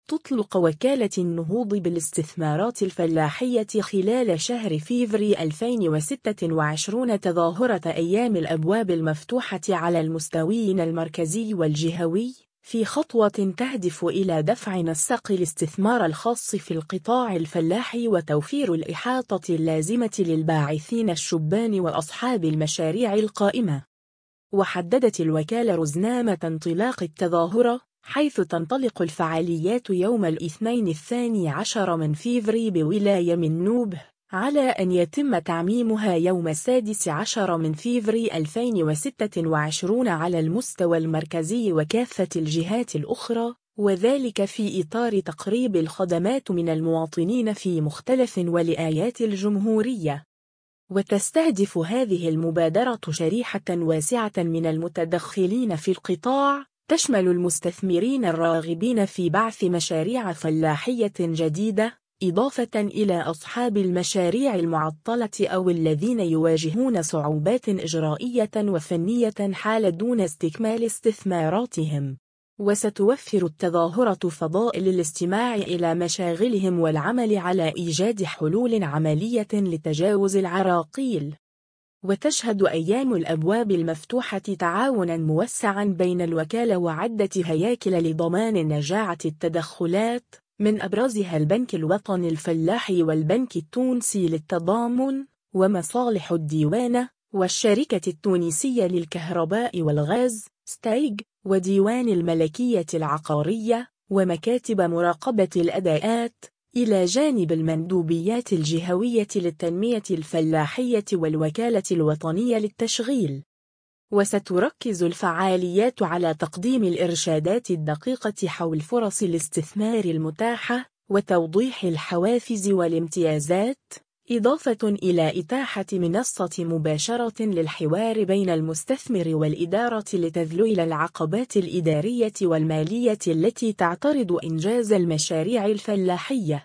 تطلق وكالة النهوض بالاستثمارات الفلاحية خلال شهر فيفري 2026 تظاهرة أيام الأبواب المفتوحة على المستويين المركزي والجهوي، في خطوة تهدف إلى دفع نسق الاستثمار الخاص في القطاع الفلاحي وتوفير الإحاطة اللازمة للباعثين الشبان وأصحاب المشاريع القائمة. وحددت الوكالة رزنامة انطلاق التظاهرة، حيث تنطلق الفعاليات يوم الاثنين 12 من فيفري بولاية منوب، على أن يتم تعميمها يوم 16 من فيفري 2026 على المستوى المركزي وكافة الجهات الأخرى، وذلك في إطار تقريب الخدمات من المواطنين في مختلف ولايات الجمهورية. وتستهدف هذه المبادرة شريحة واسعة من المتدخلين في القطاع، تشمل المستثمرين الراغبين في بعث مشاريع فلاحية جديدة، إضافة إلى أصحاب المشاريع المعطلة أو الذين يواجهون صعوبات إجرائية وفنية حال دون استكمال استثماراتهم. وستوفر التظاهرة فضاء للاستماع إلى مشاغلهم والعمل على إيجاد حلول عملية لتجاوز العراقيل. وتشهد أيام الأبواب المفتوحة تعاونا موسعا بين الوكالة وعدة هياكل لضمان نجاعة التدخلات، من أبرزها البنك الوطني الفلاحي والبنك التونسي للتضامن، ومصالح الديوانة، والشركة التونسية للكهرباء والغاز ستايغ، وديوان الملكية العقارية، ومكاتب مراقبة الأداءات، إلى جانب المندوبيات الجهوية للتنمية الفلاحية والوكالة الوطنية للتشغيل. وستركز الفعاليات على تقديم الإرشادات الدقيقة حول فرص الاستثمار المتاحة، وتوضيح الحوافز والامتيازات، إضافة إلى إتاحة منصة مباشرة للحوار بين المستثمر والإدارة لتذليل العقبات الإدارية والمالية التي تعترض إنجاز المشاريع الفلاحية.